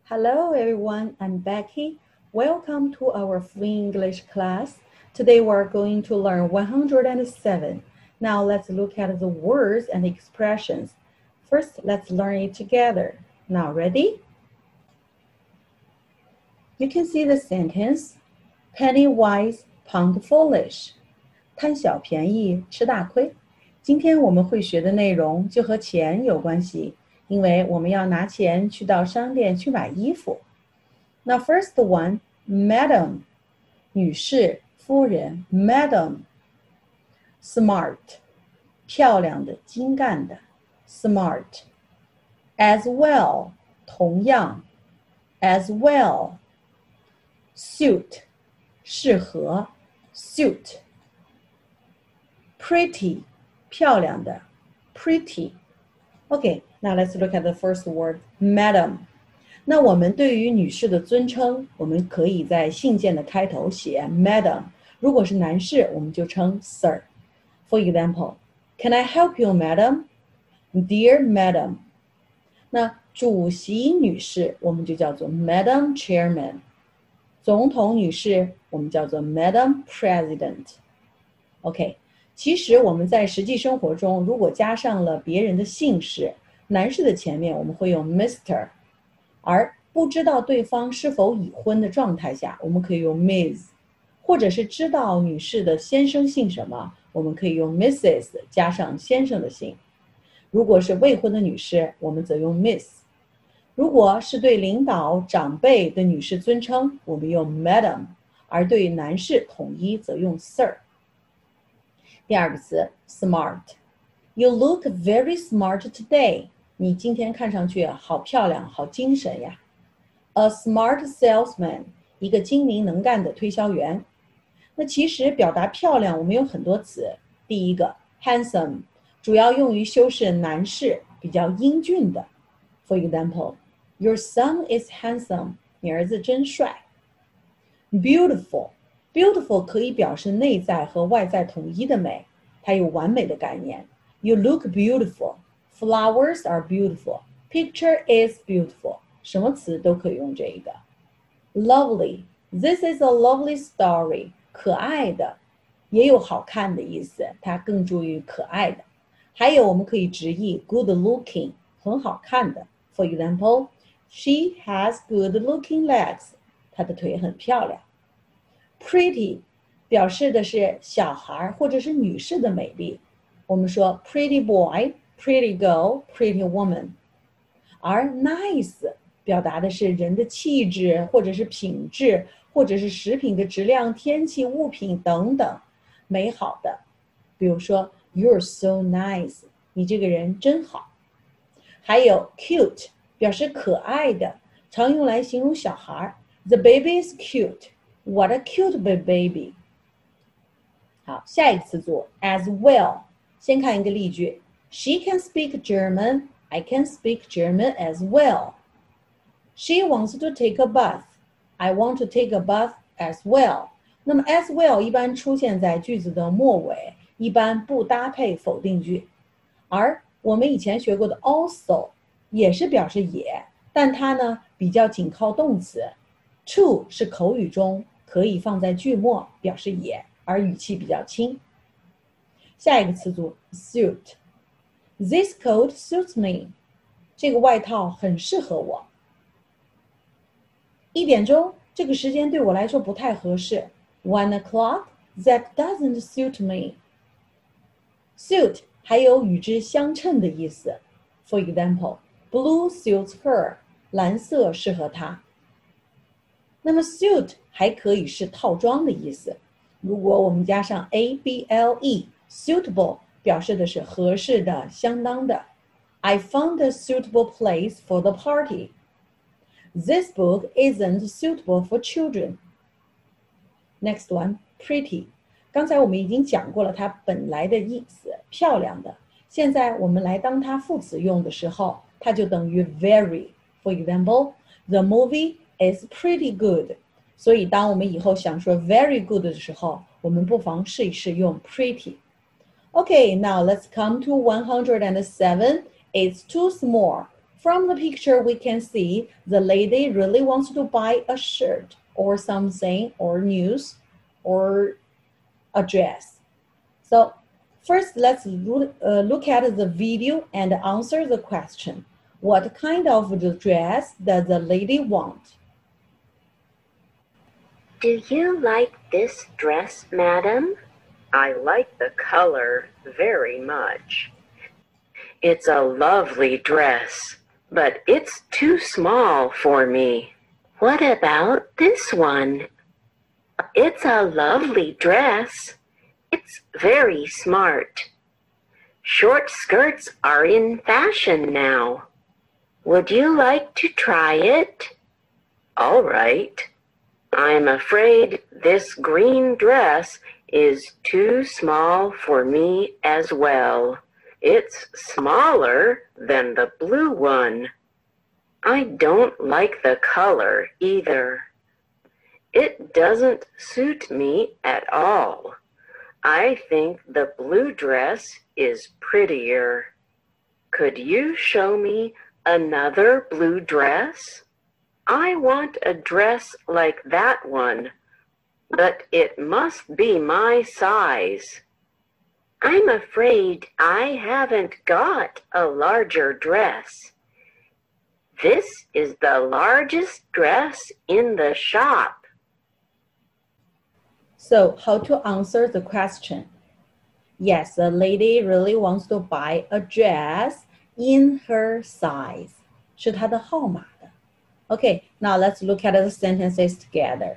Hello everyone, I'm Becky. Welcome to our free English class. Today we're going to learn 107. Now let's look at the words and expressions. First, let's learn it together. Now ready? You can see the sentence, penny wise, pound foolish. 贪小便宜，吃大亏。今天我们会学的内容就和钱有关系，因为我们要拿钱去到商店去买衣服。那 first one, madam, 女士、夫人 madam. Smart, 漂亮的、精干的 smart. As well, 同样 as well. Suit, 适合 suit. Pretty, 漂亮的 pretty. Okay, now let's look at the first word, madam. 那我们对于女士的尊称，我们可以在信件的开头写 madam. 如果是男士，我们就称 sir. For example, can I help you, madam? Dear madam. 那主席女士，我们就叫做 Madam Chairman. 总统女士，我们叫做 Madam President. OK, 其实我们在实际生活中，如果加上了别人的姓氏，男士的前面我们会用 Mr. 而不知道对方是否已婚的状态下，我们可以用 Ms. 或者是知道女士的先生姓什么，我们可以用 Mrs. 加上先生的姓。如果是未婚的女士，我们则用 Miss. 如果是对领导、长辈的女士尊称，我们用 Madam. 而对男士统一则用 Sir. 第二个词 smart. You look very smart today. 你今天看上去好漂亮，好精神呀。A smart salesman. 一个精明能干的推销员。那其实表达漂亮我们有很多词。第一个 handsome. 主要用于修饰男士比较英俊的。For example, your son is handsome. 你儿子真帅。Beautiful. Beautiful 可以表示内在和外在统一的美，它有完美的概念。You look beautiful. Flowers are beautiful. Picture is beautiful. 什么词都可以用这一个。Lovely. This is a lovely story. 可爱的，也有好看的意思，它更注意可爱的。还有我们可以直译 good looking, 很好看的。For example, she has good looking legs. 她的腿很漂亮。Pretty 表示的是小孩或者是女士的美丽。我们说 pretty boy, pretty girl, pretty woman. 而 nice 表达的是人的气质或者是品质，或者是食品的质量、天气、物品等等，美好的。比如说You're so nice. 你这个人真好。还有 cute 表示可爱的，常用来形容小孩。The baby is cute. What a cute baby. 好，下一个词组 as well. 先看一个例句。She can speak German. I can speak German as well. She wants to take a bath. I want to take a bath as well. 那么 as well 一般出现在句子的末尾，一般不搭配否定句。而我们以前学过的 also 也是表示也，但它呢比较紧靠动词。to 是口语中可以放在句末表示也，而语气比较轻。下一个词组 suit. This coat suits me. 这个外套很适合我。1点钟，这个时间对我来说不太合适。1 o'clock, that doesn't suit me. Suit 还有与之相称的意思。For example, blue suits her. 蓝色适合她。那么 suit 还可以是套装的意思。如果我们加上 able, suitable 表示的是合适的、相当的。I found a suitable place for the party. This book isn't suitable for children. Next one, pretty. 刚才我们已经讲过了它本来的意思，漂亮的。现在我们来当它副词用的时候，它就等于 very. For example, the movie is pretty good. 所以当我们以后想说 very good 的时候，我们不妨试一试用 pretty. Okay, now let's come to 107. It's too small. From the picture, we can see the lady really wants to buy a shirt or something or news or a dress. So first, let's look at the video and answer the question. What kind of dress does the lady want? Do you like this dress, madam? I like the color very much. It's a lovely dress, but it's too small for me. What about this one? It's a lovely dress. It's very smart. Short skirts are in fashion now. Would you like to try it? All right. I'm afraid this green dress is too small for me as well. It's smaller than the blue one. I don't like the color either. It doesn't suit me at all. I think the blue dress is prettier. Could you show me another blue dress? I want a dress like that one, but it must be my size. I'm afraid I haven't got a larger dress. This is the largest dress in the shop. So, how to answer the question? Yes, the lady really wants to buy a dress in her size. 是她的号码的。Okay, now let's look at the sentences together.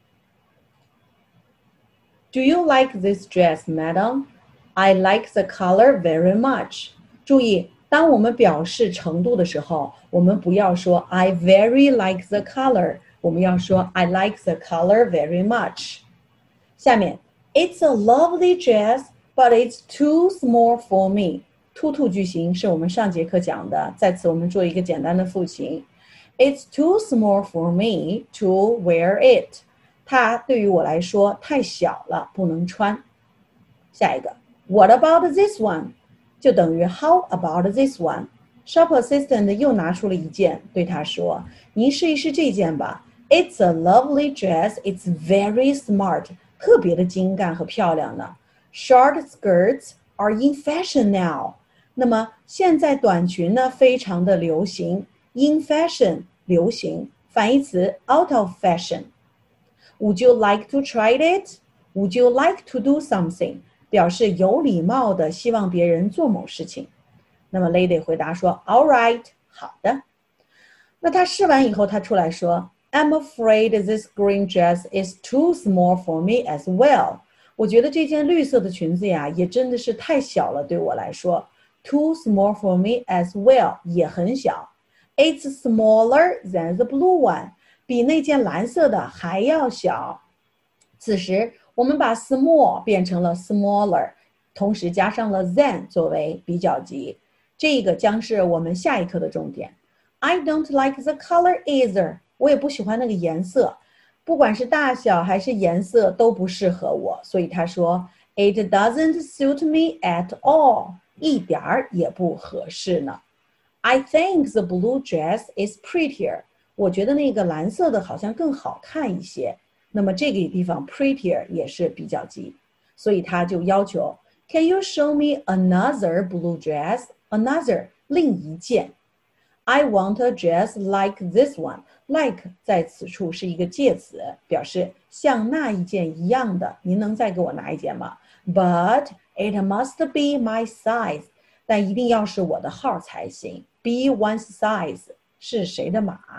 Do you like this dress, madam? I like the color very much. 注意，当我们表示程度的时候，我们不要说 I very like the color， 我们要说 I like the color very much。下面 It's a lovely dress, but it's too small for me. To 句型是我们上节课讲的，在此我们做一个简单的复习。It's too small for me to wear it. 它对于我来说太小了，不能穿。下一个 What about this one? 就等于 How about this one? Shop assistant 又拿出了一件，对他说：“您试一试这件吧。It's a lovely dress. It's very smart. 特别的精干和漂亮呢。Short skirts are in fashion now. 那么现在短裙呢非常的流行 ，in fashion 流行，反义词 out of fashion. Would you like to try it? Would you like to do something?表示有礼貌的希望别人做某事情。那么 lady 回答说 All right, 好的。那他试完以后他出来说 I'm afraid this green dress is too small for me as well. 我觉得这件绿色的裙子呀也真的是太小了对我来说。Too small for me as well 也很小。It's smaller than the blue one. 比那件蓝色的还要小。此时我们把 small 变成了 smaller， 同时加上了 than 作为比较级，这个将是我们下一课的重点。I don't like the color either， 我也不喜欢那个颜色，不管是大小还是颜色都不适合我，所以他说 It doesn't suit me at all， 一点儿也不合适呢。I think the blue dress is prettier， 我觉得那个蓝色的好像更好看一些。那么这个地方 prettier 也是比较级，所以他就要求 Can you show me another blue dress? Another 另一件。I want a dress like this one. Like 在此处是一个介词，表示像那一件一样的。您能再给我拿一件吗？ But it must be my size. 但一定要是我的号才行。Be one's size 是谁的码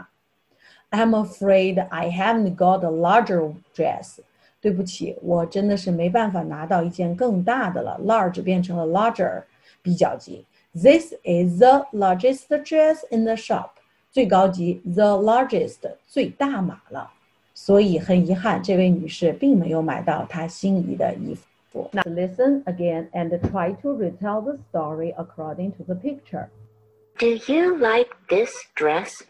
？I'm afraid I haven't got a larger dress. 对不起，我真的是没办法拿到一件更大的了。Large 变成了 larger， 比较级。This is the largest dress in the shop. 最高级 the largest 最大码了。所以很遗憾，这位女士并没有买到她心仪的衣服。Now listen again and try to retell the story according to the picture. Do you like this dress,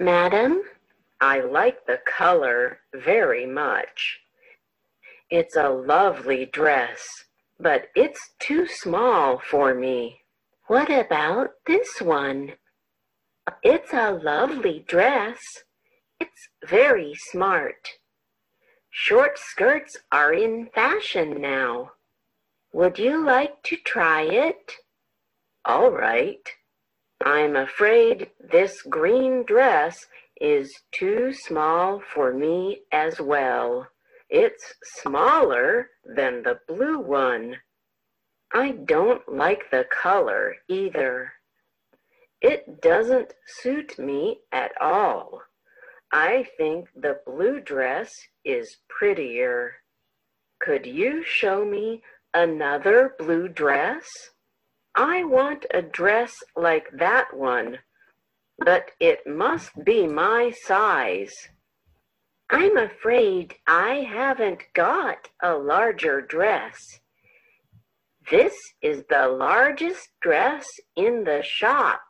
madam?I like the color very much. It's a lovely dress, but it's too small for me. What about this one? It's a lovely dress. It's very smart. Short skirts are in fashion now. Would you like to try it? All right. I'm afraid this green dress is too small for me as well. It's smaller than the blue one. I don't like the color either. It doesn't suit me at all. I think the blue dress is prettier. Could you show me another blue dress? I want a dress like that one, but it must be my size. I'm afraid I haven't got a larger dress. This is the largest dress in the shop.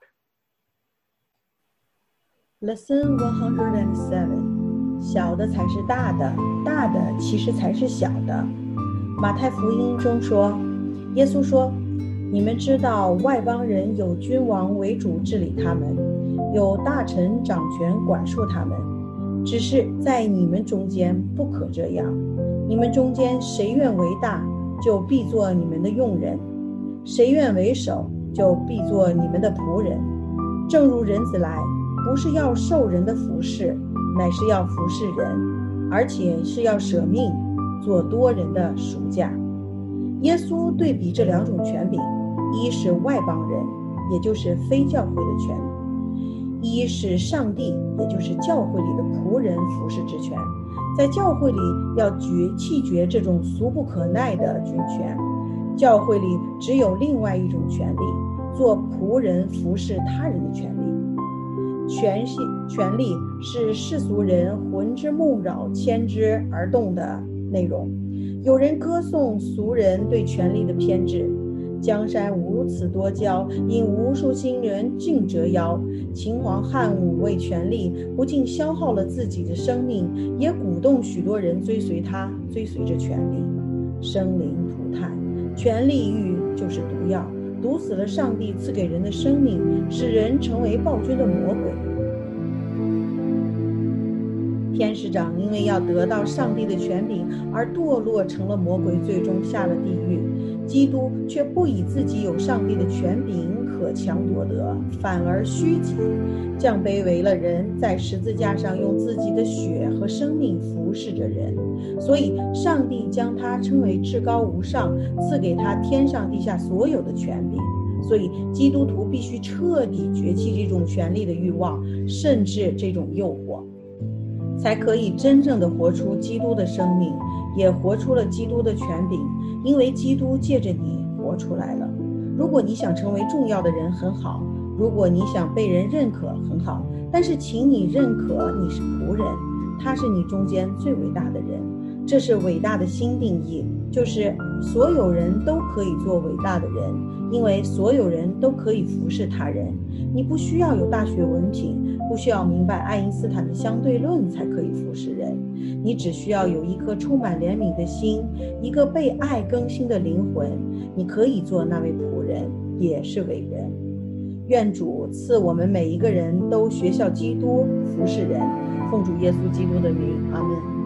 Lesson 107. 小的才是大的，大的其实才是小的。马太福音中说，耶稣说，你们知道外邦人有君王为主治理他们，有大臣掌权管束他们，只是在你们中间不可这样。你们中间谁愿为大，就必做你们的用人；谁愿为首，就必做你们的仆人。正如人子来，不是要受人的服侍，乃是要服侍人，而且是要舍命，做多人的赎价。耶稣对比这两种权柄，一是外邦人，也就是非教会的权；一是上帝，也就是教会里的仆人服侍之权。在教会里要弃绝这种俗不可耐的军权，教会里只有另外一种权利，做仆人服侍他人的权利。权利是世俗人魂之梦扰牵之而动的内容。有人歌颂俗人对权力的偏执，江山如此多娇，因无数新人尽折腰。秦皇汉武为权力，不仅消耗了自己的生命，也鼓动许多人追随他，追随着权力，生灵涂炭。权力欲就是毒药，毒死了上帝赐给人的生命，使人成为暴君的魔鬼。天使长因为要得到上帝的权柄而堕落成了魔鬼，最终下了地狱。基督却不以自己有上帝的权柄可强夺得，反而虚己，降卑为了人，在十字架上用自己的血和生命服侍着人。所以上帝将他称为至高无上，赐给他天上地下所有的权柄。所以基督徒必须彻底绝弃这种权力的欲望，甚至这种诱惑，才可以真正的活出基督的生命，也活出了基督的权柄，因为基督借着你活出来了。如果你想成为重要的人很好，如果你想被人认可很好，但是请你认可你是仆人，他是你中间最伟大的人。这是伟大的新定义，就是所有人都可以做伟大的人，因为所有人都可以服侍他人。你不需要有大学文凭，不需要明白爱因斯坦的相对论才可以服侍人，你只需要有一颗充满怜悯的心，一个被爱更新的灵魂，你可以做那位仆人，也是伟人。愿主赐我们每一个人都学效基督，服侍人，奉主耶稣基督的名，阿们。